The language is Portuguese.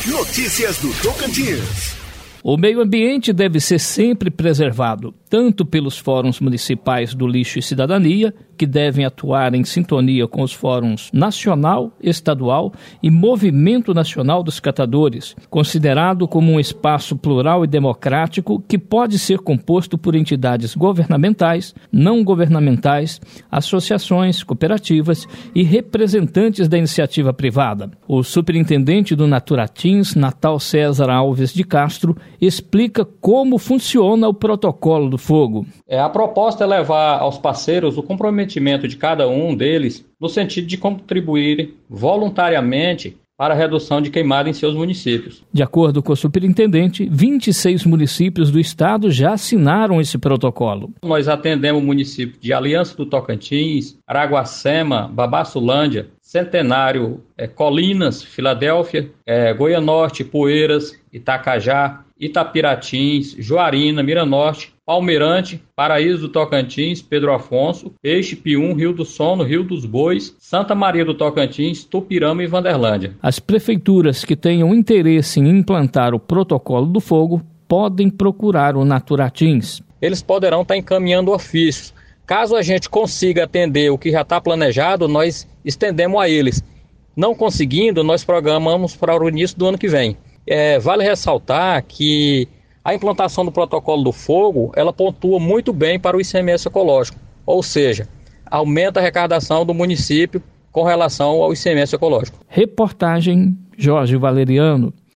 Notícias do Tocantins. O meio ambiente deve ser sempre preservado, tanto pelos fóruns municipais do lixo e cidadania, que devem atuar em sintonia com os fóruns nacional, estadual e Movimento Nacional dos Catadores, considerado como um espaço plural e democrático que pode ser composto por entidades governamentais, não governamentais, associações, cooperativas e representantes da iniciativa privada. O superintendente do Naturatins, Natal César Alves de Castro, explica como funciona o protocolo do fogo. A proposta é levar aos parceiros o comprometimento de cada um deles no sentido de contribuir voluntariamente para a redução de queimada em seus municípios. De acordo com o superintendente, 26 municípios do estado já assinaram esse protocolo. Nós atendemos municípios de Aliança do Tocantins, Araguacema, Babaçulândia, Centenário, Colinas, Filadélfia, Goianorte, Poeiras, Itacajá, Itapiratins, Juarina, Miranorte, Palmeirante, Paraíso do Tocantins, Pedro Afonso, Peixe, Pium, Rio do Sono, Rio dos Bois, Santa Maria do Tocantins, Tupirama e Vanderlândia. As prefeituras que tenham interesse em implantar o protocolo do fogo podem procurar o Naturatins. Eles poderão estar encaminhando ofícios. Caso a gente consiga atender o que já está planejado, nós estendemos a eles. Não conseguindo, nós programamos para o início do ano que vem. Vale ressaltar que a implantação do protocolo do fogo, ela pontua muito bem para o ICMS ecológico, ou seja, aumenta a arrecadação do município com relação ao ICMS ecológico. Reportagem Jorge Valeriano.